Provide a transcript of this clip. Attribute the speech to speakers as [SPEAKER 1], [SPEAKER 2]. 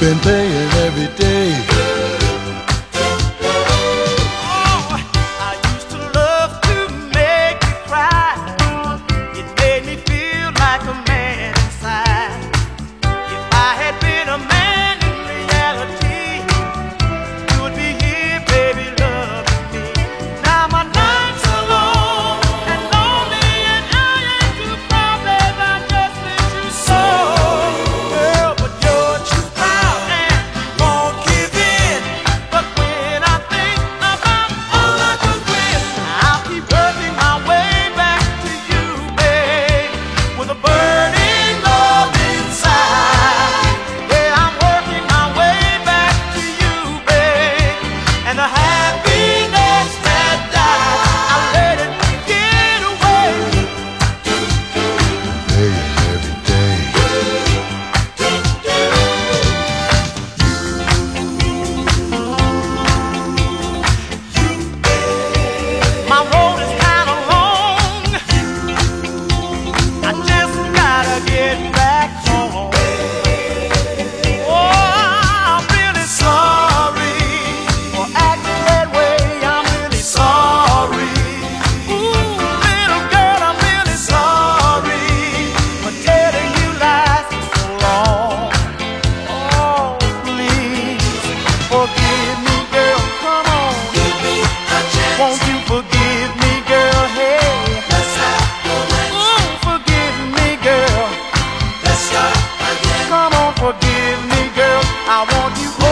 [SPEAKER 1] been paying every day.
[SPEAKER 2] Oh, I used to love to make you cry. It made me feel like a man inside. If I had been a man in reality, you would be here, baby, loving me. Now my nights are long and lonely, and I ain't too proud, babe, I just miss you so. Girl, but you're too proud and won't give in. But when I think about all I could win, I'll keep working my way back to you, babe, with a burning love inside. Yeah, I'm working my way back to you, babe, and the happiness that died, I let it get away.
[SPEAKER 1] Paying every day.
[SPEAKER 2] My road is kinda long, I just gotta get back home. Oh, I'm really sorry for acting that way, I'm really sorry. Ooh, little girl, I'm really sorry for telling you lies for so long. Oh, please forgive me, girl, come on. Won't you forgive me, girl? Hey, ooh, forgive me, girl. Come on, forgive me, girl. I want you.